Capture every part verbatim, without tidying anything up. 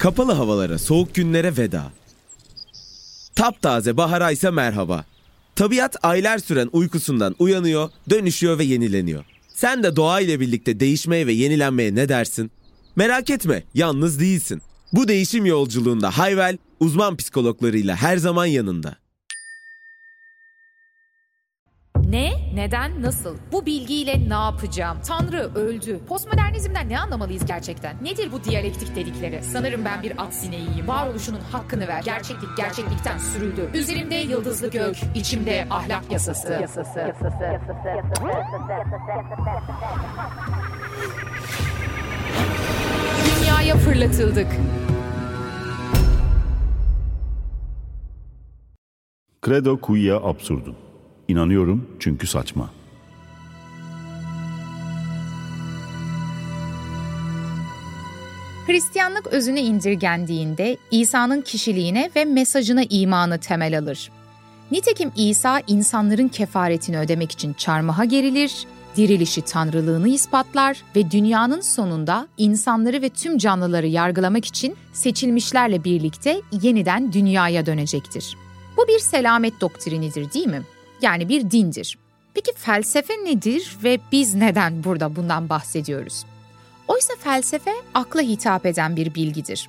Kapalı havalara, soğuk günlere veda. Taptaze bahara ise merhaba. Tabiat aylar süren uykusundan uyanıyor, dönüşüyor ve yenileniyor. Sen de doğa ile birlikte değişmeye ve yenilenmeye ne dersin? Merak etme, yalnız değilsin. Bu değişim yolculuğunda Hayvel, uzman psikologlarıyla her zaman yanında. Ne, neden, nasıl? Bu bilgiyle ne yapacağım? Tanrı öldü. Postmodernizmden ne anlamalıyız gerçekten? Nedir bu diyalektik dedikleri? Sanırım ben bir at sineğiyim. Varoluşunun hakkını ver. Gerçeklik gerçeklikten sürüldü. Üzerimde yıldızlı gök, içimde ahlak yasası. yasası. yasası. Dünyaya fırlatıldık. Credo quia absurdum. İnanıyorum çünkü saçma. Hristiyanlık özüne indirgendiğinde İsa'nın kişiliğine ve mesajına imanı temel alır. Nitekim İsa insanların kefaretini ödemek için çarmıha gerilir, dirilişi tanrılığını ispatlar ve dünyanın sonunda insanları ve tüm canlıları yargılamak için seçilmişlerle birlikte yeniden dünyaya dönecektir. Bu bir selamet doktrinidir, değil mi? Yani bir dindir. Peki felsefe nedir ve biz neden burada bundan bahsediyoruz? Oysa felsefe akla hitap eden bir bilgidir.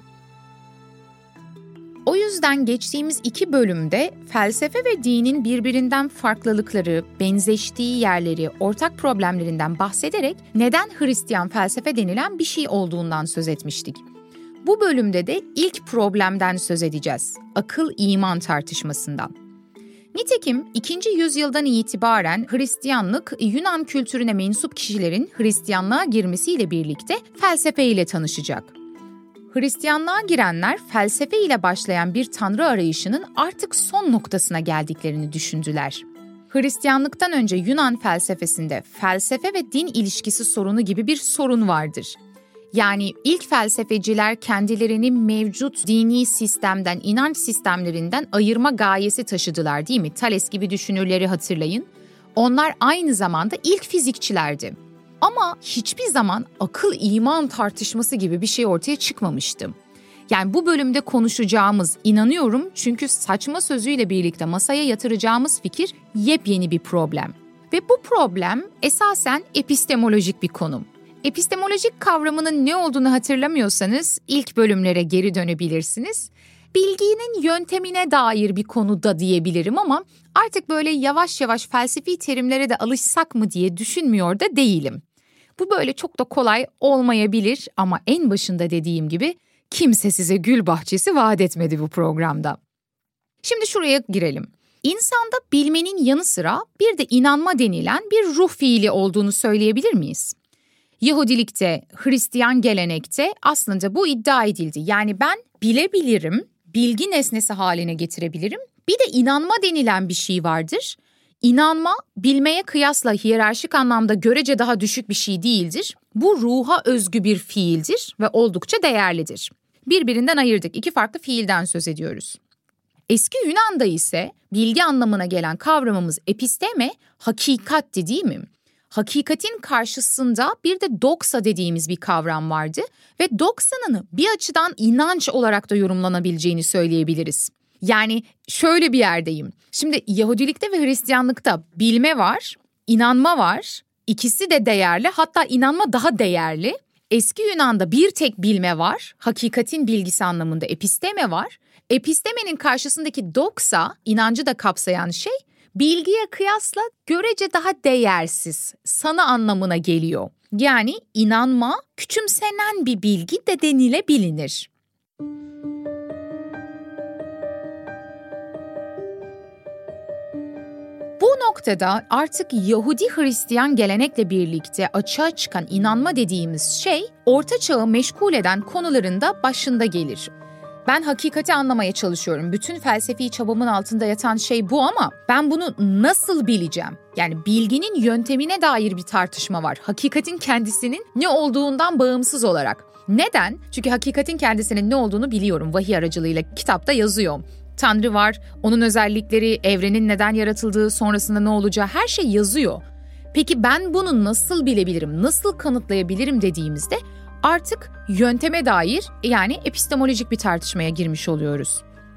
O yüzden geçtiğimiz iki bölümde felsefe ve dinin birbirinden farklılıkları, benzeştiği yerleri, ortak problemlerinden bahsederek neden Hristiyan felsefe denilen bir şey olduğundan söz etmiştik. Bu bölümde de ilk problemden söz edeceğiz. Akıl-iman tartışmasından. Nitekim ikinci yüzyıldan itibaren Hristiyanlık, Yunan kültürüne mensup kişilerin Hristiyanlığa girmesiyle birlikte felsefe ile tanışacak. Hristiyanlığa girenler felsefe ile başlayan bir tanrı arayışının artık son noktasına geldiklerini düşündüler. Hristiyanlıktan önce Yunan felsefesinde felsefe ve din ilişkisi sorunu gibi bir sorun vardır. Yani ilk felsefeciler kendilerini mevcut dini sistemden, inanç sistemlerinden ayırma gayesi taşıdılar, değil mi? Thales gibi düşünürleri hatırlayın. Onlar aynı zamanda ilk fizikçilerdi. Ama hiçbir zaman akıl-iman tartışması gibi bir şey ortaya çıkmamıştı. Yani bu bölümde konuşacağımız, inanıyorum çünkü saçma sözüyle birlikte masaya yatıracağımız fikir yepyeni bir problem. Ve bu problem esasen epistemolojik bir konum. Epistemolojik kavramının ne olduğunu hatırlamıyorsanız ilk bölümlere geri dönebilirsiniz. Bilginin yöntemine dair bir konuda diyebilirim ama artık böyle yavaş yavaş felsefi terimlere de alışsak mı diye düşünmüyor da değilim. Bu böyle çok da kolay olmayabilir ama en başında dediğim gibi kimse size gül bahçesi vaat etmedi bu programda. Şimdi şuraya girelim. İnsanda bilmenin yanı sıra bir de inanma denilen bir ruh fiili olduğunu söyleyebilir miyiz? Yahudilikte, Hristiyan gelenekte aslında bu iddia edildi. Yani ben bilebilirim, bilgi nesnesi haline getirebilirim. Bir de inanma denilen bir şey vardır. İnanma, bilmeye kıyasla hiyerarşik anlamda görece daha düşük bir şey değildir. Bu ruha özgü bir fiildir ve oldukça değerlidir. Birbirinden ayırdık, iki farklı fiilden söz ediyoruz. Eski Yunan'da ise bilgi anlamına gelen kavramımız episteme, hakikatti, değil mi? Hakikatin karşısında bir de doksa dediğimiz bir kavram vardı ve doksanın bir açıdan inanç olarak da yorumlanabileceğini söyleyebiliriz. Yani şöyle bir yerdeyim. Şimdi Yahudilikte ve Hristiyanlıkta bilme var, inanma var. İkisi de değerli, hatta inanma daha değerli. Eski Yunan'da bir tek bilme var, hakikatin bilgisi anlamında episteme var. Epistemenin karşısındaki doksa, inancı da kapsayan şey, bilgiye kıyasla görece daha değersiz, sana anlamına geliyor. Yani inanma, küçümsenen bir bilgi de denilebilir. Bu noktada artık Yahudi-Hristiyan gelenekle birlikte açığa çıkan inanma dediğimiz şey, Orta Çağ'ı meşgul eden konuların da başında gelir. Ben hakikati anlamaya çalışıyorum. Bütün felsefi çabamın altında yatan şey bu ama ben bunu nasıl bileceğim? Yani bilginin yöntemine dair bir tartışma var. Hakikatin kendisinin ne olduğundan bağımsız olarak. Neden? Çünkü hakikatin kendisinin ne olduğunu biliyorum. Vahiy aracılığıyla kitapta yazıyor. Tanrı var, onun özellikleri, evrenin neden yaratıldığı, sonrasında ne olacağı her şey yazıyor. Peki ben bunu nasıl bilebilirim, nasıl kanıtlayabilirim dediğimizde Artık yönteme dair, yani epistemolojik bir tartışmaya girmiş oluyoruz.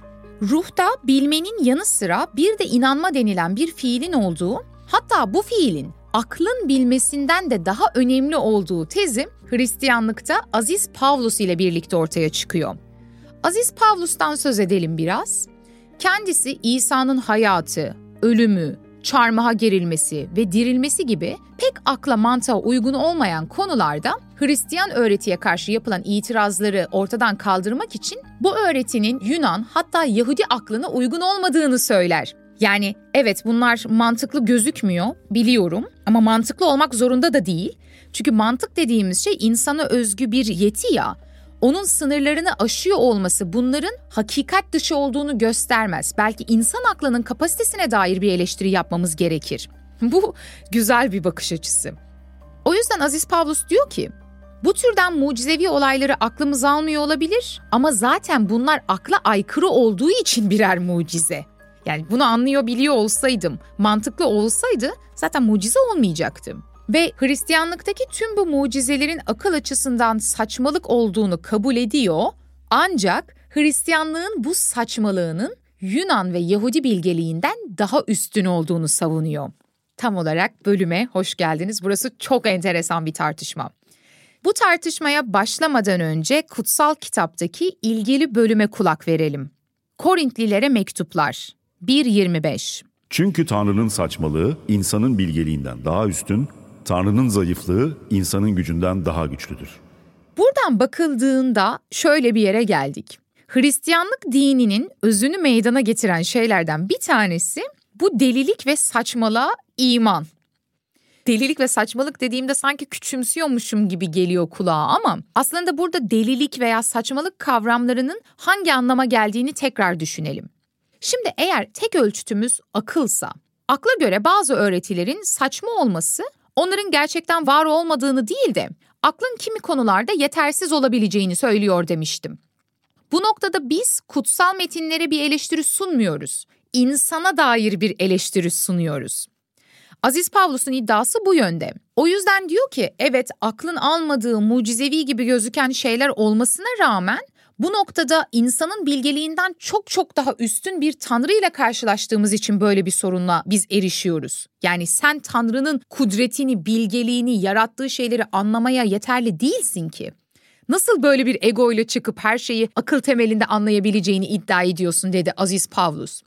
Ruhta bilmenin yanı sıra bir de inanma denilen bir fiilin olduğu, hatta bu fiilin aklın bilmesinden de daha önemli olduğu tezi Hristiyanlıkta Aziz Pavlus ile birlikte ortaya çıkıyor. Aziz Pavlus'tan söz edelim biraz. Kendisi İsa'nın hayatı, ölümü, çarmıha gerilmesi ve dirilmesi gibi pek akla mantığa uygun olmayan konularda Hristiyan öğretiye karşı yapılan itirazları ortadan kaldırmak için bu öğretinin Yunan, hatta Yahudi aklına uygun olmadığını söyler. Yani evet, bunlar mantıklı gözükmüyor, biliyorum, ama mantıklı olmak zorunda da değil. Çünkü mantık dediğimiz şey insana özgü bir yeti ya. Onun sınırlarını aşıyor olması bunların hakikat dışı olduğunu göstermez. Belki insan aklının kapasitesine dair bir eleştiri yapmamız gerekir. Bu güzel bir bakış açısı. O yüzden Aziz Pavlus diyor ki, bu türden mucizevi olayları aklımız almıyor olabilir ama zaten bunlar akla aykırı olduğu için birer mucize. Yani bunu anlıyor biliyor olsaydım, mantıklı olsaydı zaten mucize olmayacaktı. Ve Hristiyanlıktaki tüm bu mucizelerin akıl açısından saçmalık olduğunu kabul ediyor, ancak Hristiyanlığın bu saçmalığının Yunan ve Yahudi bilgeliğinden daha üstün olduğunu savunuyor. Tam olarak bölüme hoş geldiniz. Burası çok enteresan bir tartışma. Bu tartışmaya başlamadan önce kutsal kitaptaki ilgili bölüme kulak verelim. Korintlilere mektuplar bir yirmi beş. Çünkü Tanrı'nın saçmalığı insanın bilgeliğinden daha üstün, Tanrı'nın zayıflığı insanın gücünden daha güçlüdür. Buradan bakıldığında şöyle bir yere geldik. Hristiyanlık dininin özünü meydana getiren şeylerden bir tanesi bu delilik ve saçmalığa iman. Delilik ve saçmalık dediğimde sanki küçümsüyormuşum gibi geliyor kulağa ama aslında burada delilik veya saçmalık kavramlarının hangi anlama geldiğini tekrar düşünelim. Şimdi eğer tek ölçütümüz akılsa, akla göre bazı öğretilerin saçma olması onların gerçekten var olmadığını değil de aklın kimi konularda yetersiz olabileceğini söylüyor demiştim. Bu noktada biz kutsal metinlere bir eleştiri sunmuyoruz. İnsana dair bir eleştiri sunuyoruz. Aziz Pavlus'un iddiası bu yönde. O yüzden diyor ki evet, aklın almadığı mucizevi gibi gözüken şeyler olmasına rağmen bu noktada insanın bilgeliğinden çok çok daha üstün bir Tanrı ile karşılaştığımız için böyle bir sorunla biz erişiyoruz. Yani sen Tanrı'nın kudretini, bilgeliğini, yarattığı şeyleri anlamaya yeterli değilsin ki. Nasıl böyle bir ego ile çıkıp her şeyi akıl temelinde anlayabileceğini iddia ediyorsun dedi Aziz Pavlus.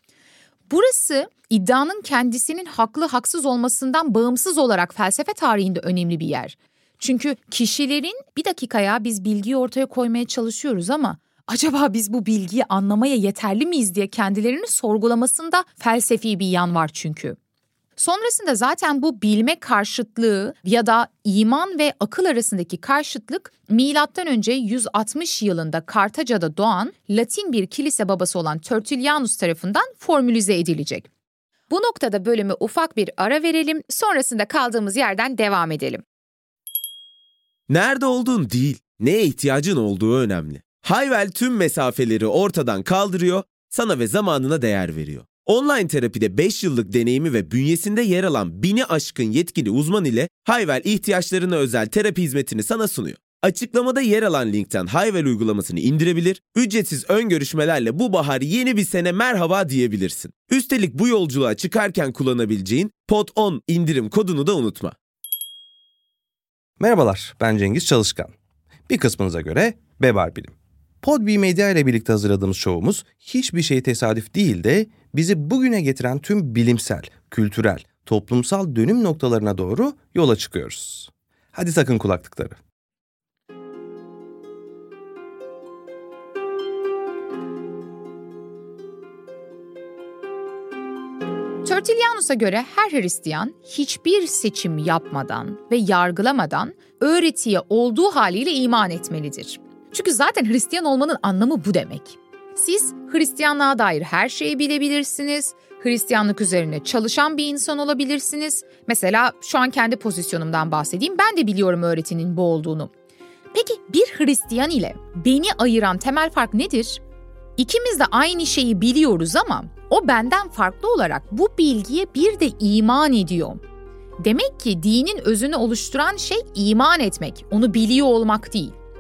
Burası iddianın kendisinin haklı haksız olmasından bağımsız olarak felsefe tarihinde önemli bir yer. Çünkü kişilerin bir dakikaya biz bilgiyi ortaya koymaya çalışıyoruz ama acaba biz bu bilgiyi anlamaya yeterli miyiz diye kendilerini sorgulamasında felsefi bir yan var çünkü. Sonrasında zaten bu bilme karşıtlığı ya da iman ve akıl arasındaki karşıtlık milattan önce yüz altmış yılında Kartaca'da doğan Latin bir kilise babası olan Tertullianus tarafından formülize edilecek. Bu noktada bölüme ufak bir ara verelim, sonrasında kaldığımız yerden devam edelim. Nerede olduğun değil, neye ihtiyacın olduğu önemli. Hayvel tüm mesafeleri ortadan kaldırıyor, sana ve zamanına değer veriyor. Online terapide beş yıllık deneyimi ve bünyesinde yer alan bini aşkın yetkili uzman ile Hayvel ihtiyaçlarına özel terapi hizmetini sana sunuyor. Açıklamada yer alan linkten Hayvel uygulamasını indirebilir, ücretsiz ön görüşmelerle bu bahar yeni bir sene merhaba diyebilirsin. Üstelik bu yolculuğa çıkarken kullanabileceğin Pod on indirim kodunu da unutma. Merhabalar, ben Cengiz Çalışkan. Bir kısmınıza göre Bebar Bilim. Podbi Medya ile birlikte hazırladığımız şovumuz hiçbir şey tesadüf değil de bizi bugüne getiren tüm bilimsel, kültürel, toplumsal dönüm noktalarına doğru yola çıkıyoruz. Hadi takın kulaklıkları. Tertullianus'a göre her Hristiyan hiçbir seçim yapmadan ve yargılamadan öğretiye olduğu haliyle iman etmelidir. Çünkü zaten Hristiyan olmanın anlamı bu demek. Siz Hristiyanlığa dair her şeyi bilebilirsiniz, Hristiyanlık üzerine çalışan bir insan olabilirsiniz. Mesela şu an kendi pozisyonumdan bahsedeyim, ben de biliyorum öğretinin bu olduğunu. Peki bir Hristiyan ile beni ayıran temel fark nedir? İkimiz de aynı şeyi biliyoruz ama o benden farklı olarak bu bilgiye bir de iman ediyor. Demek ki dinin özünü oluşturan şey iman etmek, onu biliyor olmak değil.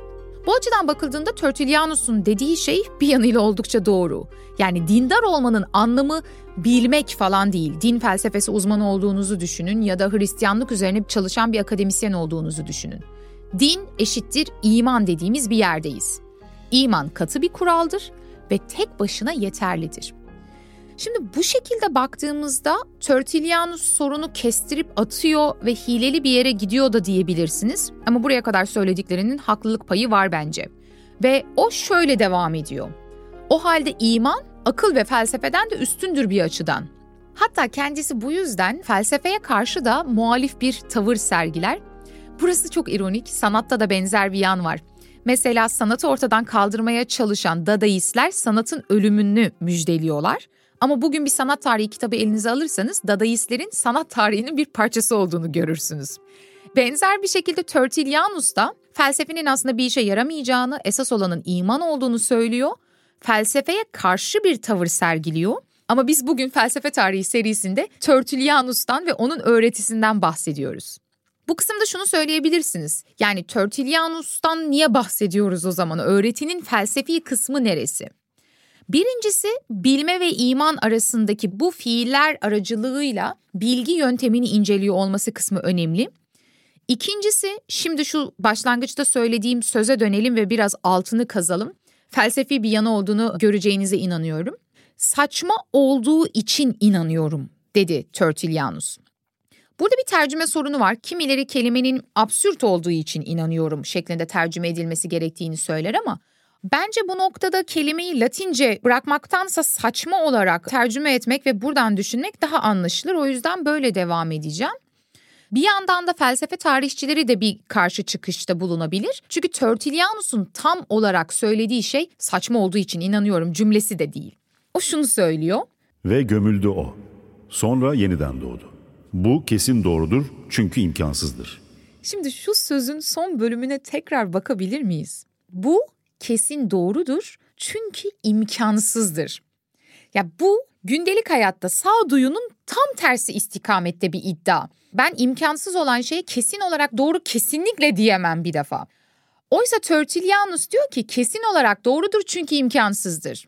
Bu açıdan bakıldığında Tertullianus'un dediği şey bir yanıyla oldukça doğru. Yani dindar olmanın anlamı bilmek falan değil. Din felsefesi uzmanı olduğunuzu düşünün ya da Hristiyanlık üzerine çalışan bir akademisyen olduğunuzu düşünün. Din eşittir iman dediğimiz bir yerdeyiz. İman katı bir kuraldır ve tek başına yeterlidir. Şimdi bu şekilde baktığımızda Tertullianus sorunu kestirip atıyor ve hileli bir yere gidiyor da diyebilirsiniz. Ama buraya kadar söylediklerinin haklılık payı var bence. Ve o şöyle devam ediyor. O halde iman akıl ve felsefeden de üstündür bir açıdan. Hatta kendisi bu yüzden felsefeye karşı da muhalif bir tavır sergiler. Burası çok ironik, sanatta da benzer bir yan var. Mesela sanatı ortadan kaldırmaya çalışan Dadaistler sanatın ölümünü müjdeliyorlar. Ama bugün bir sanat tarihi kitabı elinize alırsanız Dadaistlerin sanat tarihinin bir parçası olduğunu görürsünüz. Benzer bir şekilde Tertullianus da felsefenin aslında bir işe yaramayacağını, esas olanın iman olduğunu söylüyor. Felsefeye karşı bir tavır sergiliyor. Ama biz bugün felsefe tarihi serisinde Tertullianus'tan ve onun öğretisinden bahsediyoruz. Bu kısımda şunu söyleyebilirsiniz. Yani Tertullianus'tan niye bahsediyoruz o zaman? Öğretinin felsefi kısmı neresi? Birincisi, bilme ve iman arasındaki bu fiiller aracılığıyla bilgi yöntemini inceliyor olması kısmı önemli. İkincisi, şimdi şu başlangıçta söylediğim söze dönelim ve biraz altını kazalım. Felsefi bir yanı olduğunu göreceğinize inanıyorum. Saçma olduğu için inanıyorum, dedi Tertullianus. Burada bir tercüme sorunu var. Kimileri kelimenin absürt olduğu için inanıyorum şeklinde tercüme edilmesi gerektiğini söyler ama bence bu noktada kelimeyi Latince bırakmaktansa saçma olarak tercüme etmek ve buradan düşünmek daha anlaşılır. O yüzden böyle devam edeceğim. Bir yandan da felsefe tarihçileri de bir karşı çıkışta bulunabilir. Çünkü Tertullianus'un tam olarak söylediği şey saçma olduğu için inanıyorum cümlesi de değil. O şunu söylüyor. Ve gömüldü o. Sonra yeniden doğdu. Bu kesin doğrudur çünkü imkansızdır. Şimdi şu sözün son bölümüne tekrar bakabilir miyiz? Bu kesin doğrudur çünkü imkansızdır. Ya bu gündelik hayatta sağduyunun tam tersi istikamette bir iddia. Ben imkansız olan şeye kesin olarak doğru kesinlikle diyemem bir defa. Oysa Tertullianus diyor ki kesin olarak doğrudur çünkü imkansızdır.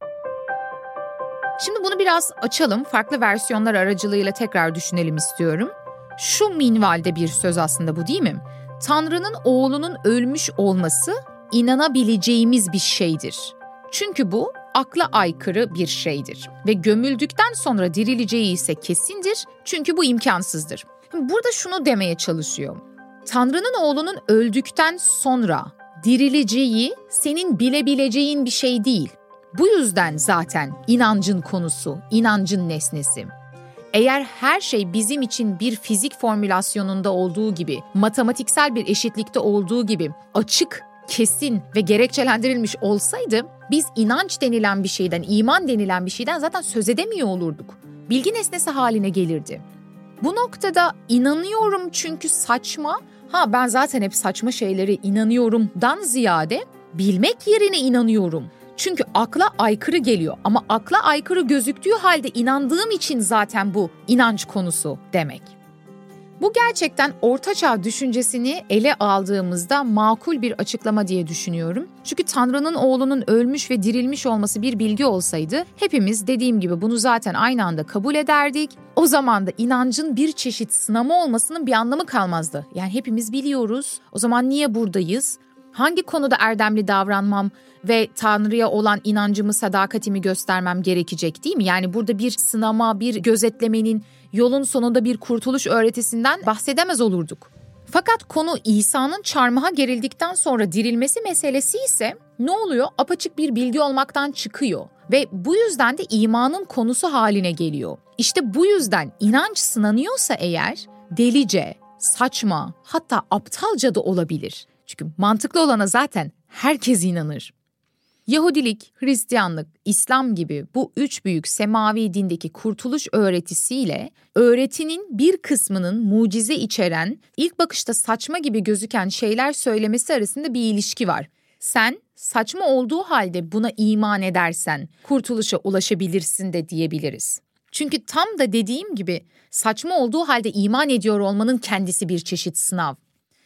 Şimdi bunu biraz açalım, farklı versiyonlar aracılığıyla tekrar düşünelim istiyorum. Şu minvalde bir söz aslında bu, değil mi? Tanrı'nın oğlunun ölmüş olması inanabileceğimiz bir şeydir. Çünkü bu akla aykırı bir şeydir. Ve gömüldükten sonra dirileceği ise kesindir. Çünkü bu imkansızdır. Burada şunu demeye çalışıyor. Tanrı'nın oğlunun öldükten sonra dirileceği senin bilebileceğin bir şey değil. Bu yüzden zaten inancın konusu, inancın nesnesi. Eğer her şey bizim için bir fizik formülasyonunda olduğu gibi, matematiksel bir eşitlikte olduğu gibi açık, kesin ve gerekçelendirilmiş olsaydı biz inanç denilen bir şeyden, iman denilen bir şeyden zaten söz edemiyor olurduk. Bilgi nesnesi haline gelirdi. Bu noktada inanıyorum çünkü saçma, ha ben zaten hep saçma şeylere inanıyorumdan ziyade bilmek yerine inanıyorum. Çünkü akla aykırı geliyor ama akla aykırı gözüktüğü halde inandığım için zaten bu inanç konusu demek. Bu gerçekten ortaçağ düşüncesini ele aldığımızda makul bir açıklama diye düşünüyorum. Çünkü Tanrı'nın oğlunun ölmüş ve dirilmiş olması bir bilgi olsaydı hepimiz dediğim gibi bunu zaten aynı anda kabul ederdik. O zaman da inancın bir çeşit sınama olmasının bir anlamı kalmazdı. Yani hepimiz biliyoruz. O zaman niye buradayız? Hangi konuda erdemli davranmam ve Tanrı'ya olan inancımı, sadakatimi göstermem gerekecek, değil mi? Yani burada bir sınama, bir gözetlemenin, yolun sonunda bir kurtuluş öğretisinden bahsedemez olurduk. Fakat konu İsa'nın çarmıha gerildikten sonra dirilmesi meselesi ise ne oluyor? Apaçık bir bilgi olmaktan çıkıyor ve bu yüzden de imanın konusu haline geliyor. İşte bu yüzden inanç sınanıyorsa eğer delice, saçma, hatta aptalca da olabilir. Çünkü mantıklı olana zaten herkes inanır. Yahudilik, Hristiyanlık, İslam gibi bu üç büyük semavi dindeki kurtuluş öğretisiyle öğretinin bir kısmının mucize içeren, ilk bakışta saçma gibi gözüken şeyler söylemesi arasında bir ilişki var. Sen saçma olduğu halde buna iman edersen kurtuluşa ulaşabilirsin de diyebiliriz. Çünkü tam da dediğim gibi saçma olduğu halde iman ediyor olmanın kendisi bir çeşit sınav.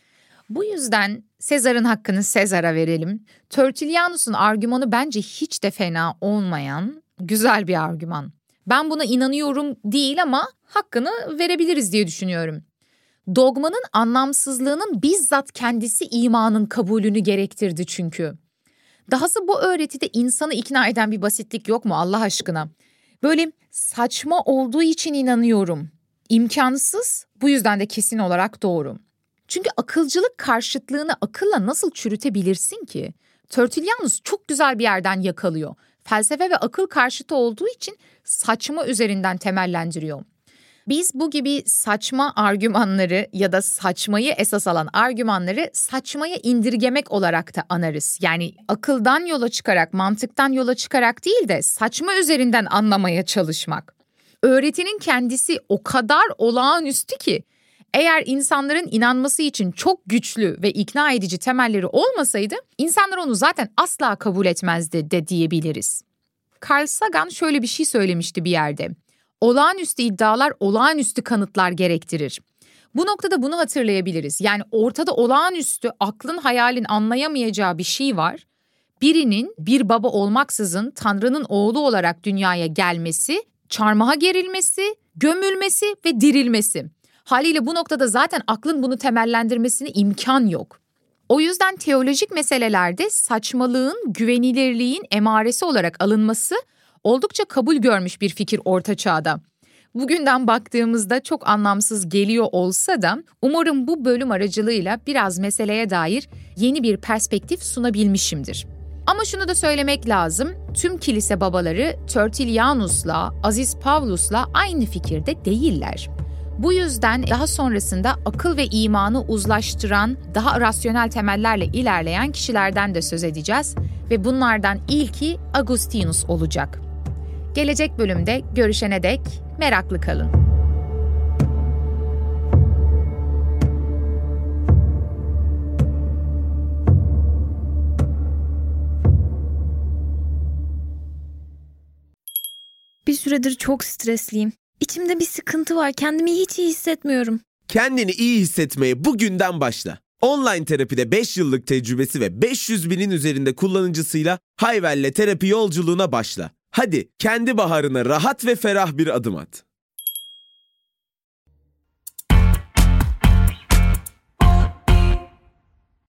Bu yüzden Sezar'ın hakkını Sezar'a verelim. Tertullianus'un argümanı bence hiç de fena olmayan güzel bir argüman. Ben buna inanıyorum değil ama hakkını verebiliriz diye düşünüyorum. Dogmanın anlamsızlığının bizzat kendisi imanın kabulünü gerektirdi çünkü. Dahası bu öğretide insanı ikna eden bir basitlik yok mu Allah aşkına? Böyle saçma olduğu için inanıyorum. İmkansız, bu yüzden de kesin olarak doğru. Çünkü akılcılık karşıtlığını akılla nasıl çürütebilirsin ki? Tertullianus çok güzel bir yerden yakalıyor. Felsefe ve akıl karşıtı olduğu için saçma üzerinden temellendiriyor. Biz bu gibi saçma argümanları ya da saçmayı esas alan argümanları saçmaya indirgemek olarak da anarız. Yani akıldan yola çıkarak, mantıktan yola çıkarak değil de saçma üzerinden anlamaya çalışmak. Öğretinin kendisi o kadar olağanüstü ki eğer insanların inanması için çok güçlü ve ikna edici temelleri olmasaydı insanlar onu zaten asla kabul etmezdi de diyebiliriz. Carl Sagan şöyle bir şey söylemişti bir yerde. Olağanüstü iddialar olağanüstü kanıtlar gerektirir. Bu noktada bunu hatırlayabiliriz. Yani ortada olağanüstü aklın hayalin anlayamayacağı bir şey var. Birinin bir baba olmaksızın Tanrı'nın oğlu olarak dünyaya gelmesi, çarmıha gerilmesi, gömülmesi ve dirilmesi. Haliyle bu noktada zaten aklın bunu temellendirmesine imkan yok. O yüzden teolojik meselelerde saçmalığın güvenilirliğin emaresi olarak alınması oldukça kabul görmüş bir fikir Orta Çağ'da. Bugünden baktığımızda çok anlamsız geliyor olsa da umarım bu bölüm aracılığıyla biraz meseleye dair yeni bir perspektif sunabilmişimdir. Ama şunu da söylemek lazım, tüm kilise babaları Tertullianus'la, Aziz Pavlus'la aynı fikirde değiller. Bu yüzden daha sonrasında akıl ve imanı uzlaştıran, daha rasyonel temellerle ilerleyen kişilerden de söz edeceğiz ve bunlardan ilki Agustinus olacak. Gelecek bölümde görüşene dek meraklı kalın. Bir süredir çok stresliyim. İçimde bir sıkıntı var. Kendimi hiç iyi hissetmiyorum. Kendini iyi hissetmeye bugünden başla. Online terapide beş yıllık tecrübesi ve beş yüz binin üzerinde kullanıcısıyla Hayvel'le terapi yolculuğuna başla. Hadi kendi baharına rahat ve ferah bir adım at.